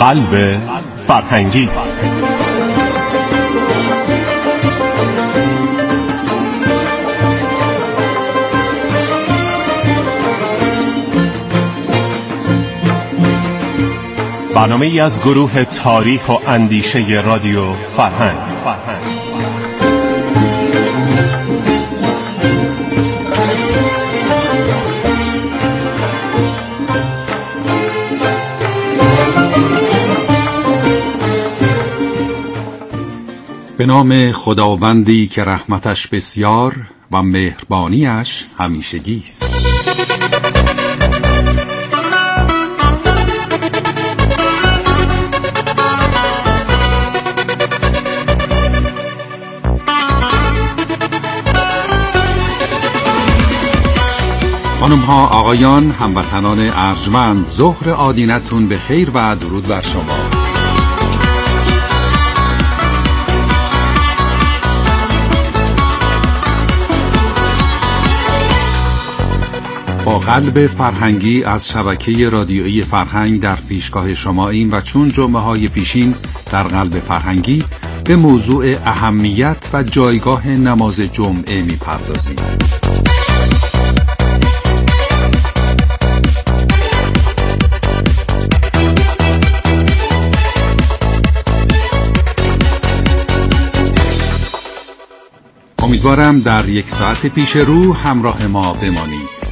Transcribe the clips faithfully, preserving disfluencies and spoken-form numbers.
قلب فرهنگی. برنامه ای از گروه تاریخ و اندیشه رادیو فرهنگ. به نام خداوندی که رحمتش بسیار و مهربانیش همیشگی است. خانم ها، آقایان، هموطنان ارجمند، ظهر آدینتون به خیر و درود بر شما. با قلب فرهنگی از شبکه رادیویی فرهنگ در پیشگاه شماییم و چون جمعه های پیشین در قلب فرهنگی به موضوع اهمیت و جایگاه نماز جمعه می‌پردازیم. امیدوارم در یک ساعت پیش رو همراه ما بمانید.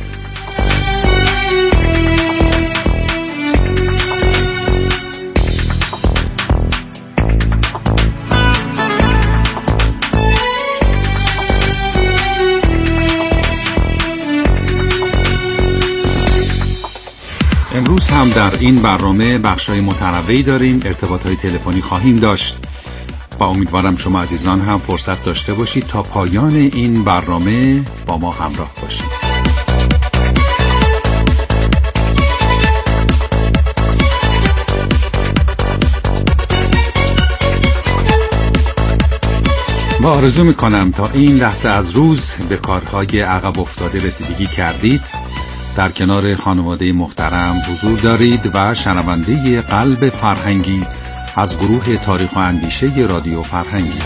امروز هم در این برنامه بخشای متنوعی داریم، ارتباطهای تلفنی خواهیم داشت و امیدوارم شما عزیزان هم فرصت داشته باشید تا پایان این برنامه با ما همراه باشید. و آرزو میکنم تا این لحظه از روز به کارهای عقب افتاده رسیدگی کردید، در کنار خانواده محترم حضور دارید و شنونده قلب فرهنگی از گروه تاریخ و اندیشه رادیو فرهنگی.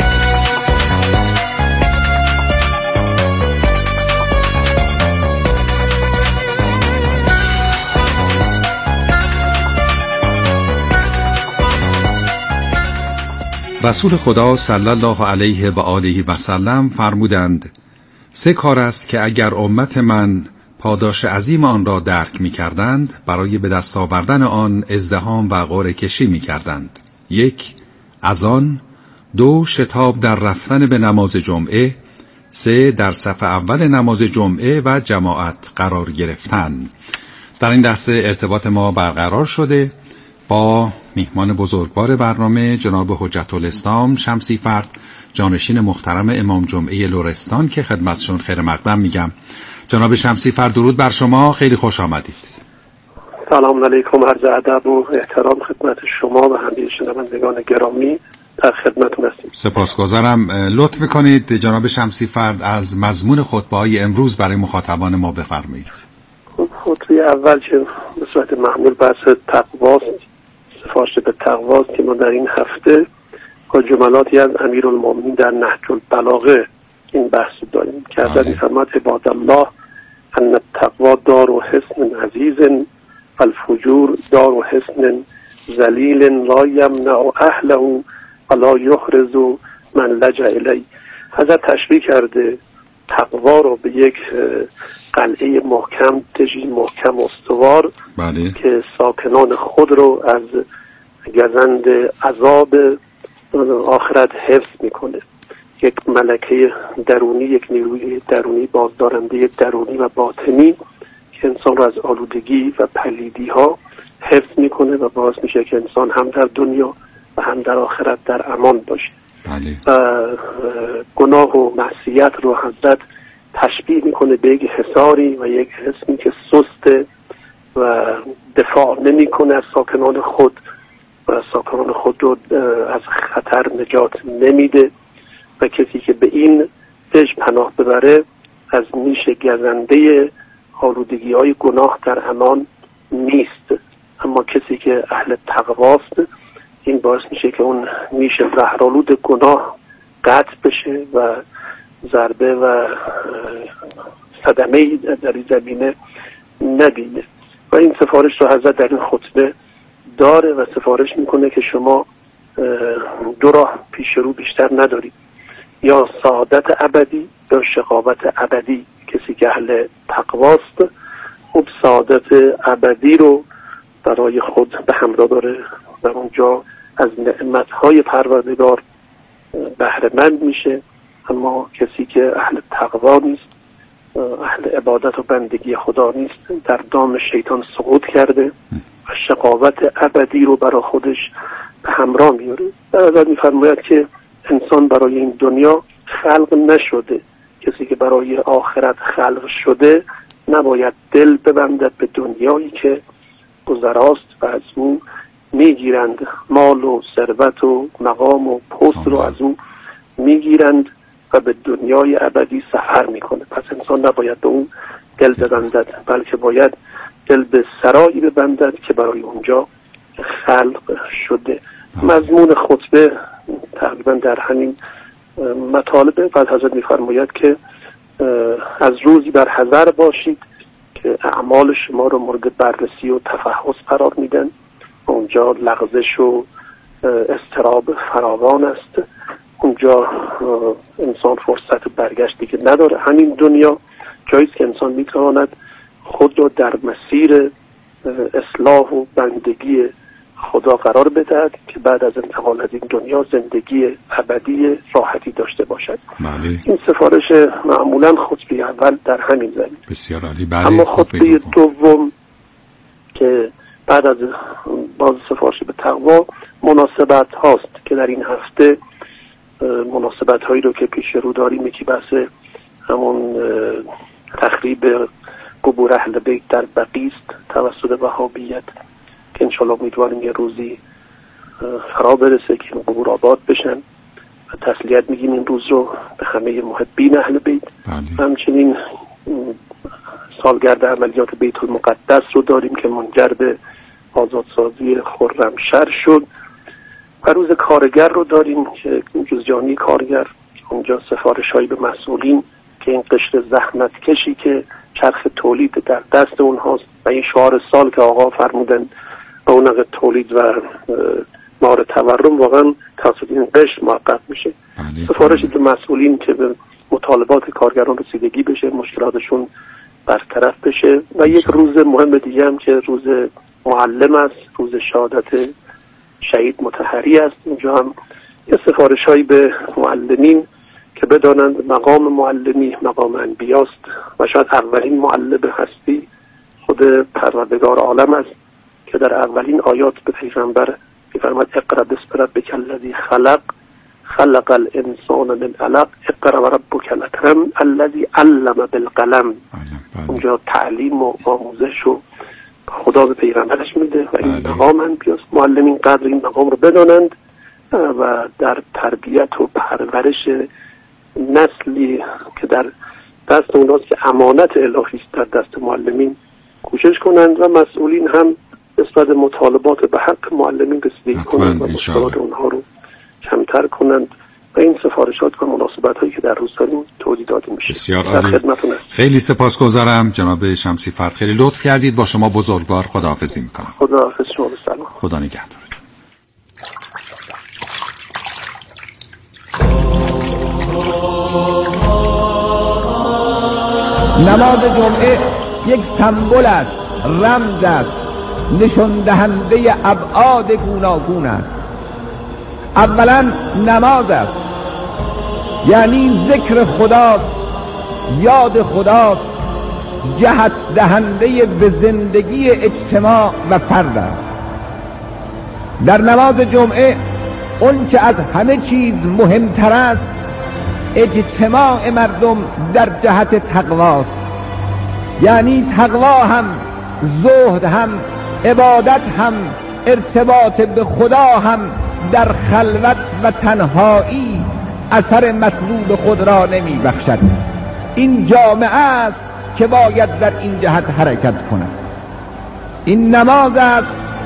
رسول خدا صلی الله علیه و آله و سلم فرمودند: سه کار است که اگر امت من پاداش عظیم آن را درک می کردند، برای به دست آوردن آن ازدحام و قرعه کشی می کردند. یک، اذان. دو، شتاب در رفتن به نماز جمعه. سه، در صف اول نماز جمعه و جماعت قرار گرفتن. در این دسته ارتباط ما برقرار شده با میهمان بزرگوار برنامه جناب حجت الاسلام شمسی فرد، جانشین محترم امام جمعه لرستان که خدمتشون خیر مقدم میگم. جناب شمسی فرد، درود بر شما، خیلی خوش آمدید. سلام علیکم، عرض ادب و احترام خدمت شما و همه شنوندگان گرامی، در خدمتتون هستیم. سپاسگزارم. لطف می‌کنید جناب شمسی فرد از مضمون خطبه‌های امروز برای مخاطبان ما بفرمایید. خطبه اول که به صورت معمول بحث تقواست، سفارش به تقواست که ما در این هفته با جملاتی از امیرالمومنین در نهج البلاغه این بحث داریم که حضرت می‌فرماید: عباد الله ان التقوا دار و حصن عزیز الفجور دار و حصن ذلیل لا یمنع اهله ولا یحرز من لجأ الی. حضرت تشبیه کرده تقوا رو به یک قلعه محکم، دژی محکم استوار بله. که ساکنان خود رو از گزند عذاب آخرت حفظ میکنه. یک ملکه درونی، یک نیروی درونی، بازدارنده درونی و باطنی که انسان را از آلودگی و پلیدی ها حفظ میکنه و باعث میشه که انسان هم در دنیا و هم در آخرت در امان باشه. بله. و گناه و معصیت رو حضرت تشبیه میکنه به یک حصاری و یک حصنی که سسته و دفاع نمیکنه از ساکنان خود و ساکنان خود رو از خطر نجات نمیده و کسی که به این دژ پناه ببره از نیش گزنده آلودگی های گناه در امان نیست. اما کسی که اهل تقواست، این باعث میشه که اون نیش زهرآلود گناه قطع بشه و ضربه و صدمه‌ای در این زمینه نبینه. و این سفارش رو حضرت در این خطبه داره و سفارش میکنه که شما دو راه پیش رو بیشتر ندارید، یا سعادت ابدی یا شقاوت ابدی. کسی که اهل تقواست خب سعادت ابدی رو برای خود به همراه داره، در اونجا از نعمتهای پروردگار بهره مند میشه. اما کسی که اهل تقوا نیست، اهل عبادت و بندگی خدا نیست، در دام شیطان سقوط کرده و شقاوت ابدی رو برای خودش به همراه میاره. در حضرت میفرماید که انسان برای این دنیا خلق نشده. کسی که برای آخرت خلق شده نباید دل ببندد به دنیایی که گذراست و از او میگیرند، مال و ثروت و مقام و پست رو از او میگیرند و به دنیای ابدی سفر میکنه. پس انسان نباید به اون دل ببندد، بلکه باید دل به سرایی ببندد که برای اونجا خلق شده. مضمون خطبه تقریبا در همین مطالبه. بعد حضرت میفرماید که از روزی بر حذر باشید که اعمال شما رو مورد بررسی و تفحص قرار میدن. اونجا لغزش و اضطراب فراوان است. اونجا انسان فرصت برگشتی که نداره. همین دنیا جایی است که انسان میتواند خود رو در مسیر اصلاح و بندگی خدا قرار بدهد که بعد از انتقال از این دنیا زندگی ابدی راحتی داشته باشد. بله. این سفارش معمولا خطبه اول در همین زمین. بسیار عالی. بله. اما خطبه دوم که بعد از باز سفارش به تقوا مناسبت هاست که در این هفته مناسبت هایی رو که پیش رو داریم، یکی بحث همون تخریب قبور اهل بیت در بقیع است توسط وهابیت که انشالله امیدواریم یه روزی فرا برسه که این قبور آباد بشن و تسلیت میگیم این روز رو به همه محبین اهل بیت. بله. همچنین سالگرد عملیات بیت المقدس رو داریم که منجر به آزادسازی خرمشهر شد و روز کارگر رو داریم که جزجانی کارگر، اونجا سفارش هایی به مسئولین که این قشر زحمت کشی که چرخ تولید در دست اونهاست و این شعار سال که آقا فرمودن رونق تولید و مار تورم واقعا توسط این قشر محقق میشه. سفارشی به مسئولین که به مطالبات کارگران رسیدگی بشه، مشکلاتشون برطرف بشه. و یک روز مهم دیگه هم که روز معلم است، روز شهادت شهید مطهری است. اینجا هم یه سفارش هایی به معلمین که بدانند مقام معلمی مقام انبیاست و شاید اولین معلم هستی خود پروردگار عالم است که در اولین آیات به پیغمبر می‌فرماید اقرأ باسم ربک الذی خلق خلق الانسان من علق اقرأ وربک الاکرم الذی علم بالقلم. اونجا تعلیم و آموزش و خدا به پیغمبرش میده و این مقام انبیاست. معلمین قدر این مقام رو بدانند و در تربیت و پرورش نسلی که در دست اوناست که امانت الهی است در دست معلمین کوشش کنند و مسئولین هم نسبت مطالبات به حق معلمین رسیدگی کنند و مشکلات اونها رو کمتر کنند و این سفارشات و مناسبت هایی که در روز داریم توضیح داده میشه. بسیار عالی. خیلی سپاسگزارم جناب شمسی فرد، خیلی لطف کردید. با شما بزرگوار خداحافظی میکنم. خداحافظ شما. سلام. خدا نگهدار. نماز جمعه یک سمبل است، رمز است، نشان دهنده ابعاد گوناگون است. اولا نماز است، یعنی ذکر خداست، یاد خداست، جهت دهنده به زندگی اجتماع و فرد است. در نماز جمعه اون که از همه چیز مهمتر است اجتماع مردم در جهت تقواست، یعنی تقوا هم، زهد هم، عبادت هم، ارتباط به خدا هم در خلوت و تنهایی اثر مطلوب خود را نمی بخشد. این جامعه است که باید در این جهت حرکت کند. این نماز است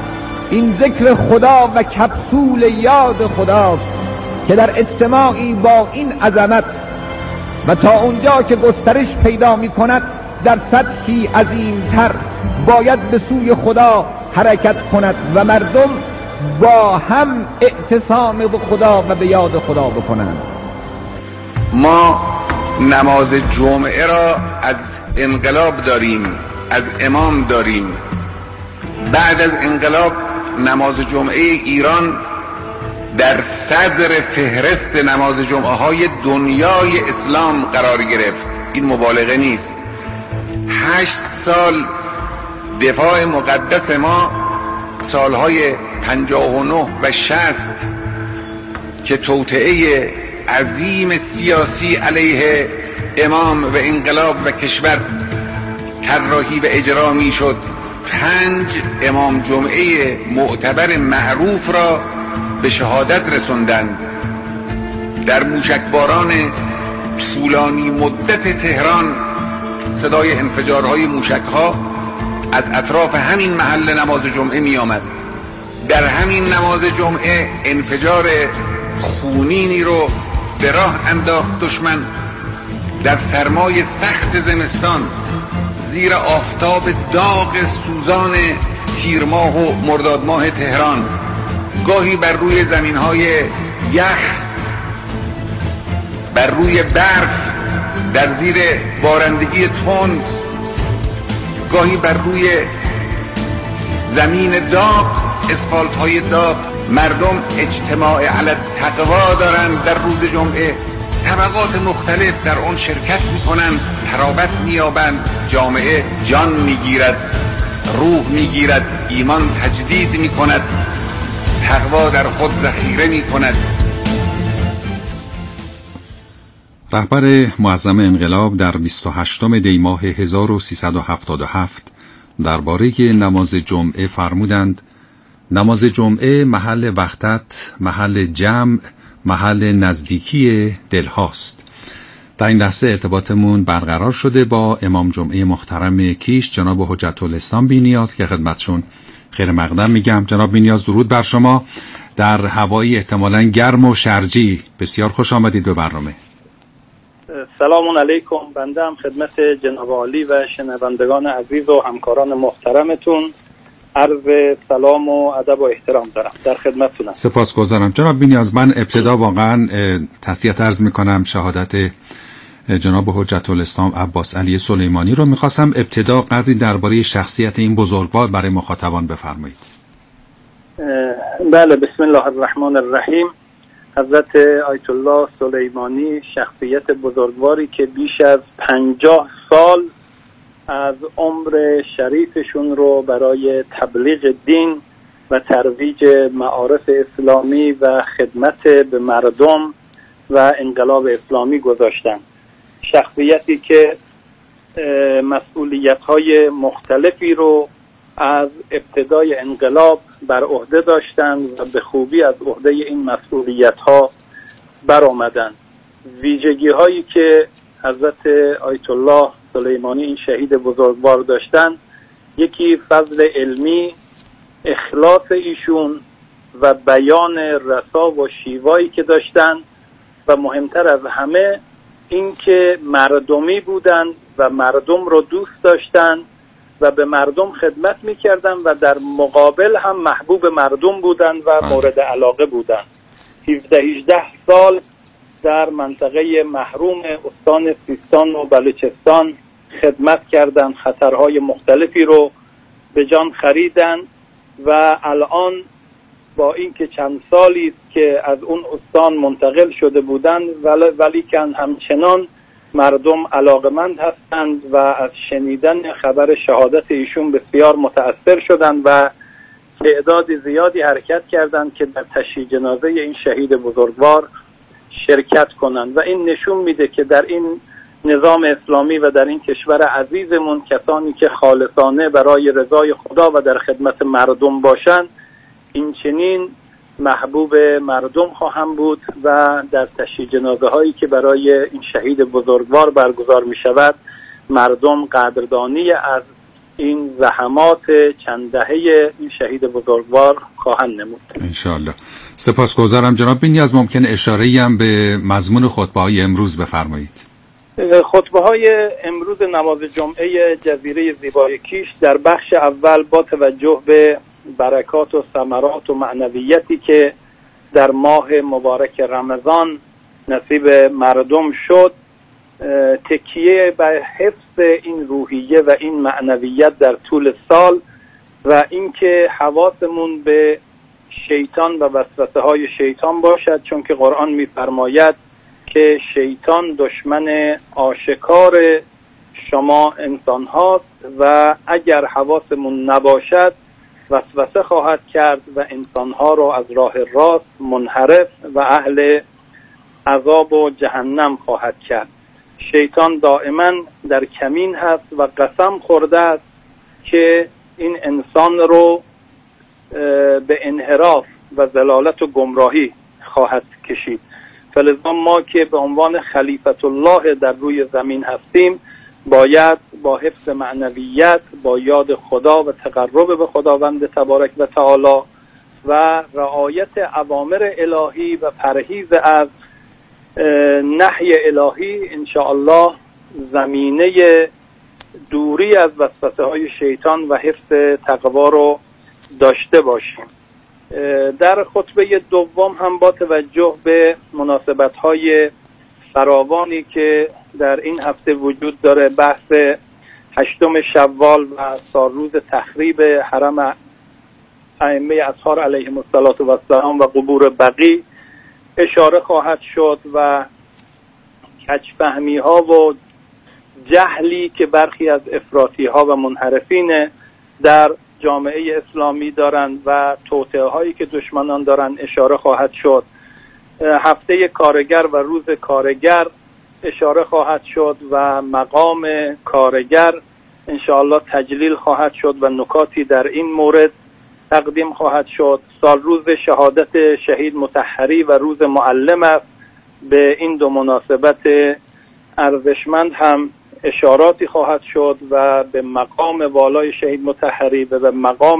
این ذکر خدا و کپسول یاد خداست که در اجتماعی با این عظمت و تا اونجا که گسترش پیدا می کند در سطحی عظیمتر باید به سوی خدا حرکت کند و مردم با هم اعتصام به خدا و به یاد خدا بکنند. ما نماز جمعه را از انقلاب داریم، از امام داریم. بعد از انقلاب نماز جمعه ایران در صدر فهرست نماز جمعه های دنیای اسلام قرار گرفت. این مبالغه نیست. هشت سال دفاع مقدس ما، سالهای پنجاه و نه و شصت که توطئه عظیم سیاسی علیه امام و انقلاب و کشور طراحی و اجرا می شد، پنج امام جمعه معتبر معروف را به شهادت رسوندند. در موشکباران طولانی مدت تهران صدای انفجارهای موشکها از اطراف همین محل نماز جمعه می آمد. در همین نماز جمعه انفجار خونینی رو به راه انداخت دشمن در سرمای سخت زمستان، زیر آفتاب داغ سوزان تیر ماه و مرداد ماه تهران، گاهی بر روی زمین‌های یخ، بر روی برف، در زیر بارندگی تند، گاهی بر روی زمین داغ، اسفالت‌های داغ. مردم اجتماع علی التقوا دارند در روز جمعه. طبقات مختلف در آن شرکت می‌کنند، ترابط می‌یابند، جامعه جان می‌گیرد، روح می‌گیرد، ایمان تجدید می‌کند، تقوا در خود ذخیره می‌کند. رهبر معظم انقلاب در بیست و هشتم دی ماه هزار و سیصد و هفتاد و هفت درباره نماز جمعه فرمودند: نماز جمعه محل وحدت، محل جمع، محل نزدیکی دلهاست. در این لحظه ارتباطمون برقرار شده با امام جمعه محترم کیش، جناب حجت الاسلام بی‌نیاز که خدمتشون خیر مقدم میگم. جناب بی‌نیاز درود بر شما در هوایی احتمالاً گرم و شرجی. بسیار خوش آمدید به برنامه. سلام علیکم. بنده هم خدمت جناب عالی و شنوندگان عزیز و همکاران محترمتون عرض سلام و ادب و احترام دارم. در خدمتتونم. سپاسگزارم جناب بی‌نیاز. من ابتدا واقعا تسلیت عرض میکنم شهادت جناب حجت الاسلام عباس علی سلیمانی رو. میخواستم ابتدا قدری درباره شخصیت این بزرگوار برای مخاطبان بفرمایید. بله، بسم الله الرحمن الرحیم. حضرت آیت الله سلیمانی شخصیت بزرگواری که بیش از پنجاه سال از عمر شریفشون رو برای تبلیغ دین و ترویج معارف اسلامی و خدمت به مردم و انقلاب اسلامی گذاشتن. شخصیتی که مسئولیت‌های مختلفی رو از ابتدای انقلاب بر عهده داشتند و به خوبی از عهده این مسئولیت‌ها بر آمدند. ویژگی‌هایی که حضرت آیت الله سلیمانی این شهید بزرگوار داشتن، یکی فضل علمی، اخلاص ایشون و بیان رسا و شیوایی که داشتن و مهمتر از همه این که مردمی بودن و مردم رو دوست داشتن و به مردم خدمت میکردن و در مقابل هم محبوب مردم بودن و مورد علاقه بودن. هفده هجده سال در منطقه محروم استان سیستان و بلوچستان خدمت کردند، خطرهای مختلفی رو به جان خریدن و الان با اینکه چند سالی است که از اون استان منتقل شده بودند ولی, ولی که همچنان مردم علاقمند هستند و از شنیدن خبر شهادت ایشون بسیار متأثر شدند و تعداد زیادی حرکت کردند که در تشییع جنازه این شهید بزرگوار شرکت کنند و این نشون میده که در این نظام اسلامی و در این کشور عزیزمون کسانی که خالصانه برای رضای خدا و در خدمت مردم باشند این چنین محبوب مردم خواهم بود و در تشییع جنازه هایی که برای این شهید بزرگوار برگزار می شود مردم قدردانی از این زحمات چند دهه این شهید بزرگوار خواهند نمود انشاءالله. سپاسگزارم جناب بینیاز. ممکن اشاره‌ای هم به مضمون خطبه‌های امروز بفرمایید؟ خطبه‌های امروز نماز جمعه جزیره زیبای کیش در بخش اول با توجه به برکات و ثمرات و معنویتی که در ماه مبارک رمضان نصیب مردم شد، تکیه به حفظ این روحیه و این معنویت در طول سال و اینکه حواسمون به شیطان و وسوسه های شیطان باشد، چون که قرآن می‌فرماید که شیطان دشمن آشکار شما انسان هاست و اگر حواسمون نباشد وسوسه خواهد کرد و انسان ها رو از راه راست منحرف و اهل عذاب و جهنم خواهد کرد. شیطان دائما در کمین هست و قسم خورده است که این انسان رو به انحراف و ضلالت و گمراهی خواهد کشید. فلذا ما که به عنوان خلیفت الله در روی زمین هستیم باید با حفظ معنویت، با یاد خدا و تقرب به خداوند تبارک و تعالی و رعایت اوامر الهی و پرهیز از نهی الهی انشاءالله زمینه دوری از وسوسه های شیطان و حفظ تقوا رو داشته باشیم. در خطبه دوم هم با توجه به مناسبت های فراوانی که در این هفته وجود داره، بحث هشتم شوال و سالروز تخریب حرم ائمه اطهار علیهم السلام و قبور بقیع اشاره خواهد شد و کج‌فهمی ها و جهلی که برخی از افراطی ها و منحرفین در جامعه اسلامی دارند و توطئه هایی که دشمنان دارند اشاره خواهد شد. هفته کارگر و روز کارگر اشاره خواهد شد و مقام کارگر انشاءالله تجلیل خواهد شد و نکاتی در این مورد تقدیم خواهد شد. سال روز شهادت شهید مطهری و روز معلم است. به این دو مناسبت ارزشمند هم اشاراتی خواهد شد و به مقام والای شهید مطهری و به مقام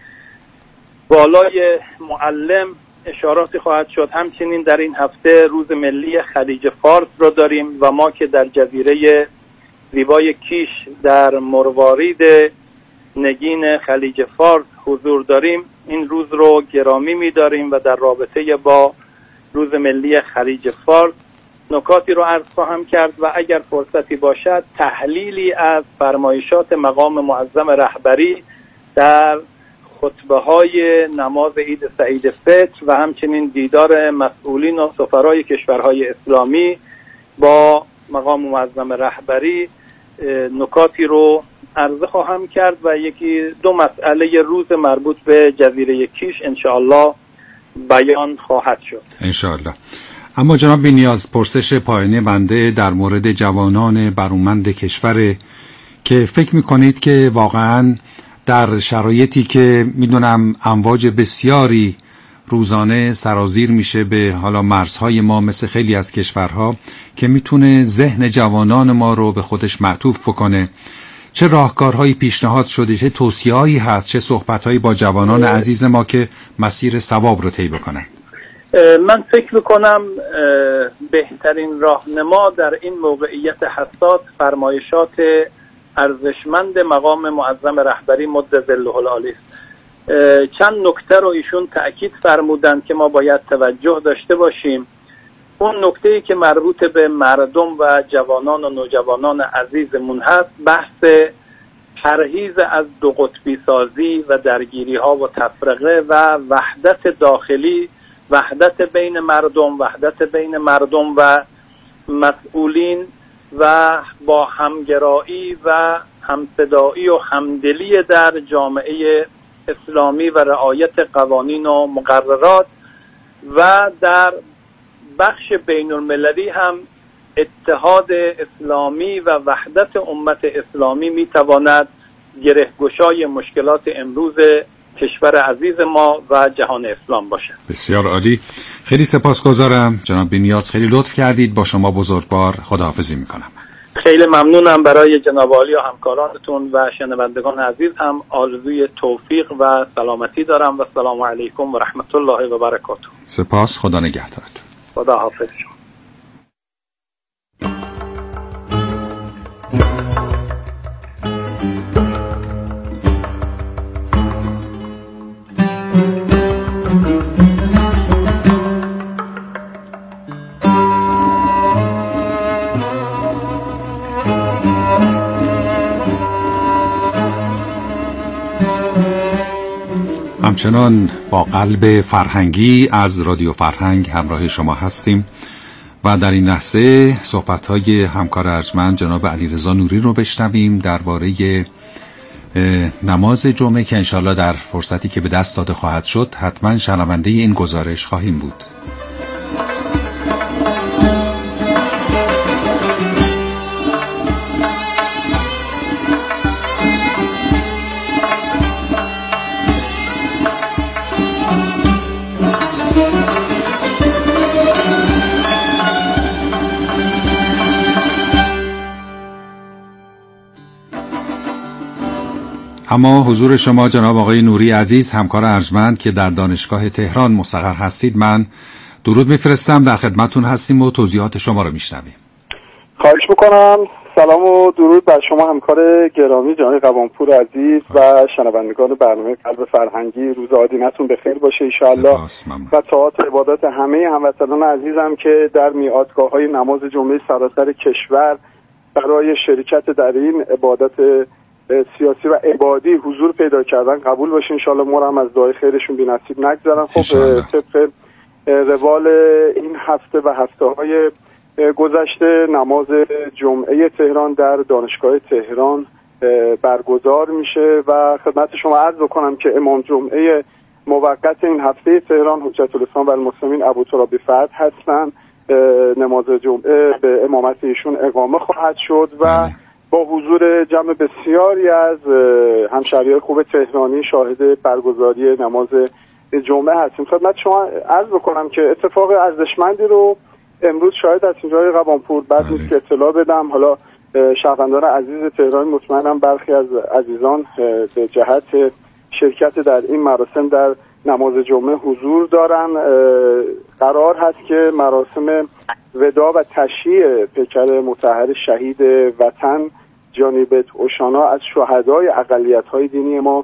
والای معلم اشاراتی خواهد شد. همچنین در این هفته روز ملی خلیج فارس رو داریم و ما که در جزیره زیبای کیش در مروارید نگین خلیج فارس حضور داریم، این روز رو گرامی می‌داریم و در رابطه با روز ملی خلیج فارس نکاتی رو عرض خواهم کرد و اگر فرصتی باشد تحلیلی از فرمایشات مقام معظم رهبری در خطبه های نماز عید سعید فطر و همچنین دیدار مسئولین و سفرای کشورهای اسلامی با مقام معظم رهبری نکاتی رو عرضه خواهم کرد و یکی دو مسئله روز مربوط به جزیره کیش انشاءالله بیان خواهد شد انشاءالله. اما جناب بینیاز، پرسش پایانی بنده در مورد جوانان برومند کشور که فکر میکنید که واقعاً در شرایطی که میدونم امواج بسیاری روزانه سرازیر میشه به حالا مرزهای ما مثل خیلی از کشورها که میتونه ذهن جوانان ما رو به خودش معطوف بکنه، چه راهکارهایی پیشنهاد شده، چه توصیه‌هایی هست، چه صحبت‌هایی با جوانان عزیز ما که مسیر ثواب رو طی بکنن؟ من فکر میکنم بهترین راهنما در این موقعیت حساس فرمایشات ارزشمند مقام معظم رهبری مد ظله العالی است. چند نکته رو ایشون تأکید فرمودند که ما باید توجه داشته باشیم. اون نکته‌ای که مربوط به مردم و جوانان و نوجوانان عزیزمون هست بحث پرهیز از دو قطبی سازی و درگیری ها و تفرقه و وحدت داخلی، وحدت بین مردم، وحدت بین مردم و مسئولین و با همگرایی و همصدایی و همدلی در جامعه اسلامی و رعایت قوانین و مقررات و در بخش بین المللی هم اتحاد اسلامی و وحدت امت اسلامی میتواند گرهگشای مشکلات امروز کشور عزیز ما و جهان اسلام باشد. بسیار عالی، خیلی سپاسگزارم جناب بینیاز، خیلی لطف کردید. با شما بزرگوار خداحافظی میکنم. خیلی ممنونم. برای جناب عالی و همکارانتون و شنوندگان عزیز هم آرزوی توفیق و سلامتی دارم و السلام علیکم و رحمت الله و برکاته. سپاس. خدا نگهدارتون. خدا حافظ. همچنان با قلب فرهنگی از رادیو فرهنگ همراه شما هستیم و در این لحظه صحبت‌های همکار ارجمند جناب علیرضا نوری رو بشنویم درباره نماز جمعه که انشالله در فرصتی که به دست داده خواهد شد حتما شنونده این گزارش خواهیم بود. اما حضور شما جناب آقای نوری عزیز همکار ارجمند که در دانشگاه تهران مستقر هستید، من درود میفرستم، در خدمتون هستیم و توضیحات شما رو میشنویم. خواهش میکنم. سلام و درود بر شما همکار گرامی جناب قوامپور عزیز و شنوندگان برنامه قلب فرهنگی. روز آدینتون بخیر باشه انشاءالله و طاعات عبادات همه هموطنان عزیزم که در میعادگاه‌های نماز جمعه سراسر کشور برای شرکت در این عبادت سیاسی و عبادی حضور پیدا کردن قبول باشه انشالله. ما هم از دعای خیرشون بی‌نصیب نگذارن. خب طبق روال این هفته و هفته‌های گذشته نماز جمعه تهران در دانشگاه تهران برگزار میشه و خدمت شما عرض بکنم که امام جمعه موقت این هفته تهران حجت الاسلام و المسلمین ابوترابی فتح هستن. نماز جمعه به امامت ایشون اقامه خواهد شد و با حضور جمع بسیاری از همشهریان خوب تهرانی شاهد برگزاری نماز جمعه هستیم. خدمت شما عرض بکنم که اتفاق ارزشمندی رو امروز شاهد هستیم جای قوامپور. بعد نیست که اطلاع بدم، حالا شهروندان عزیز تهران مطمئنم برخی از عزیزان به جهت شرکت در این مراسم در نماز جمعه حضور دارن. قرار هست که مراسم وداع و تشییع پیکر مطهر شهید وطن جانیبت اوشانا از شهدای اقلیت‌های دینی ما،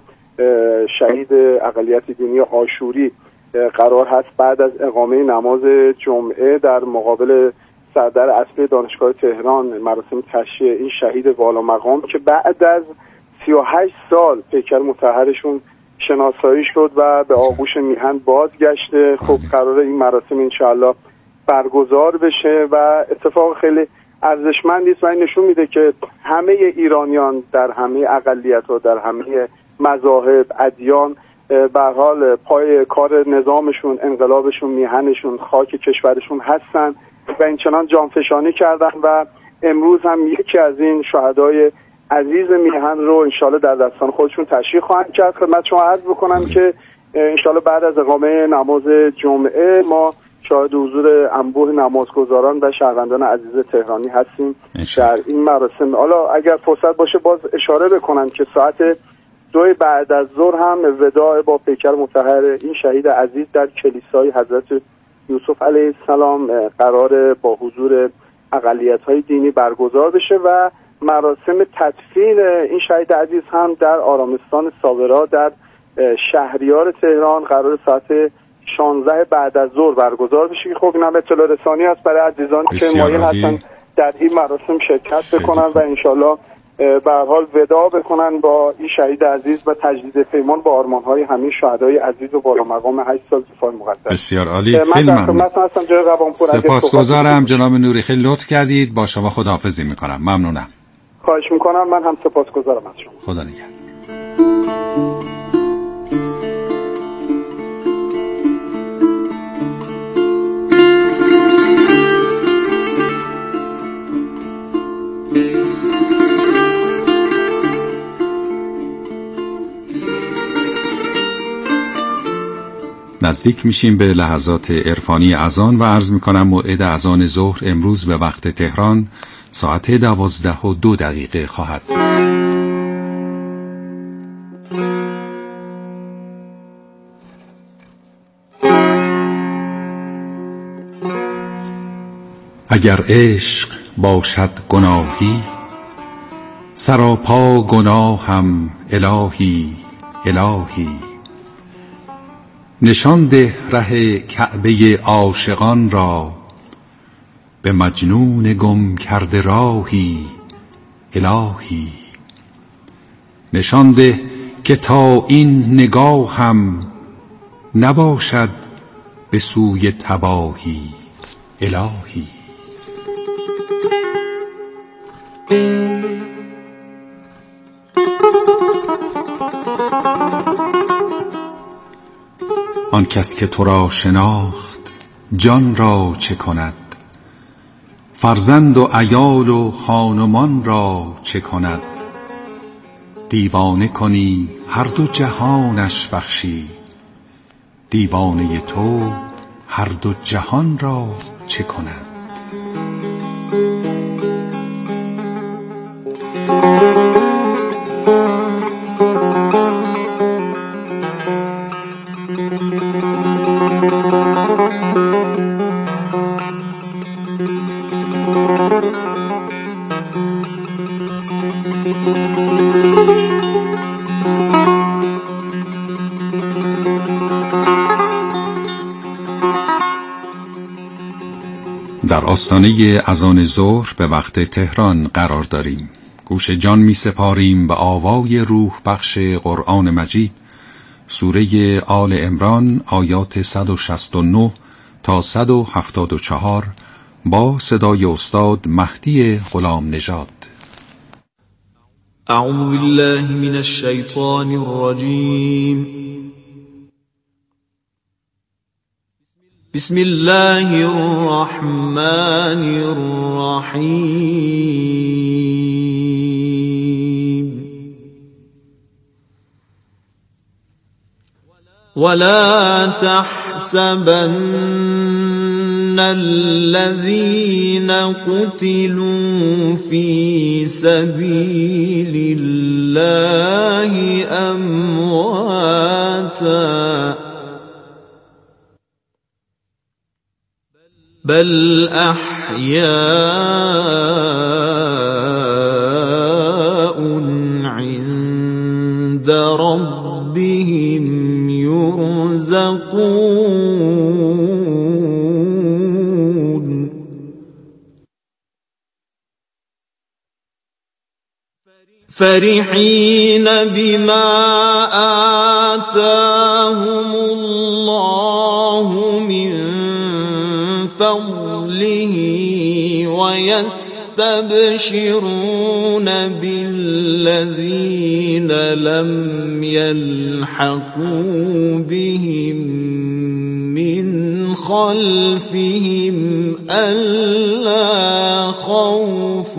شهید اقلیت دینی آشوری، قرار هست بعد از اقامه نماز جمعه در مقابل صدر اصلی دانشگاه تهران مراسم تشییع این شهید والا مقام که بعد از سی و هشت سال پیکر مطهرشون شناسایی شد و به آغوش میهن بازگشته. خب قرار این مراسم انشاءالله برگزار بشه و اتفاق خیلی ارزشمندی است و این نشون میده که همه ایرانیان در همه اقلیت‌ها، در همه مذاهب، ادیان به هر حال پای کار نظامشون، انقلابشون، میهنشون، خاک کشورشون هستن و اینچنان جانفشانی کردن و امروز هم یکی از این شهدای عزیز میهن رو انشالله در دستان خودشون تشییع خواهند کرد. خدمت شما عرض بکنم که انشالله بعد از اقامه نماز جمعه ما شاهد حضور انبوه نمازگزاران و شهروندان عزیز تهرانی هستیم در این مراسم. حالا اگر فرصت باشه باز اشاره بکنم که ساعت دو بعد از ظهر هم وداع با پیکر مطهر این شهید عزیز در کلیسای حضرت یوسف علیه السلام قرار با حضور اقلیت‌های دینی برگزار بشه و مراسم تدفین این شهید عزیز هم در آرامستان ساورا در شهریار تهران قرار ساعت شانزده بعد از ظهر برگزار بشه. خب این هم اطلاع رسانی است برای عزیزان که مایل هستن در این مراسم شرکت بکنن و انشالله به هر حال وداع بکنن با این شهید عزیز و تجدید پیمان با آرمان‌های همه شهدای عزیز و بالا مقام هشت سال دفاع مقدس. بسیار عالی. خیلی ممنون. سپاسگزارم جناب نوری، خیلی لطف کردید. با شما خداحافظی میکنم. ممنونم. خواهش میکنم. من هم سپاسگزارم از شما. خدا نگهدار. نزدیک میشیم به لحظات عرفانی اذان و عرض میکنم موعد اذان ظهر امروز به وقت تهران ساعت دوازده و دو دقیقه خواهد بود. اگر عشق باشد گناهی، سراپا گناهم الهی الهی. نشان ده ره کعبه عاشقان را، به مجنون گم کرده راهی الهی. نشان ده که تا این نگاهم، نباشد به سوی تباهی الهی. آن کس که تو را شناخت جان را چه کند؟ فرزند و عیال و خانمان را چه کند؟ دیوانه کنی هر دو جهانش بخشی، دیوانه تو هر دو جهان را چه کند؟ در آستانه اذان ظهر به وقت تهران قرار داریم. گوش جان می سپاریم به آوای روح بخش قرآن مجید، سوره آل عمران آیات صد و شصت و نه تا صد و هفتاد و چهار با صدای استاد مهدی غلام نژاد. اعوذ بالله من الشیطان الرجیم. بسم الله الرحمن الرحیم. ولا تحسبن الذين قتلوا في سبيل الله أمواتا بل أحياء عند ربهم يرزقون. فرحين بما آتاهم الله من فضله ويستبشرون بالذين لم يلحقوا بهم من خلفهم ألا خوف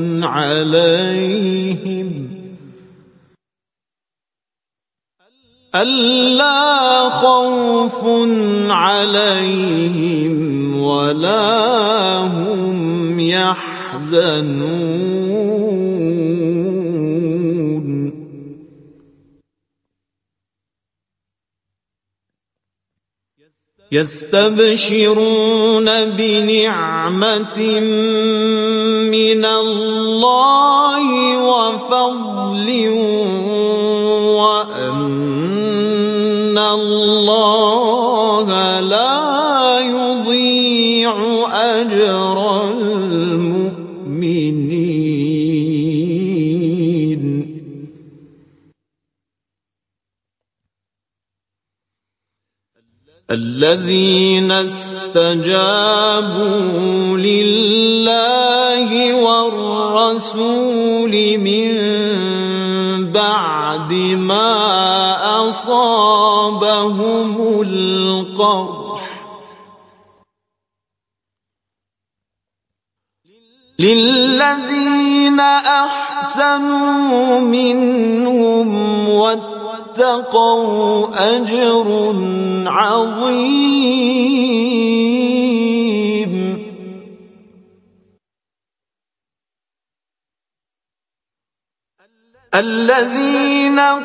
عليهم ألا خوف عليهم ولا هم يحزنون. يستبشرون بنعمة من الله وفضل وأن الله لا يضيع أجر المؤمنين. الذين استجابوا لله والرسول من بعد ما أصابهم القرح للذين أحسنوا منهم واتقوا أجر عظيم. الذين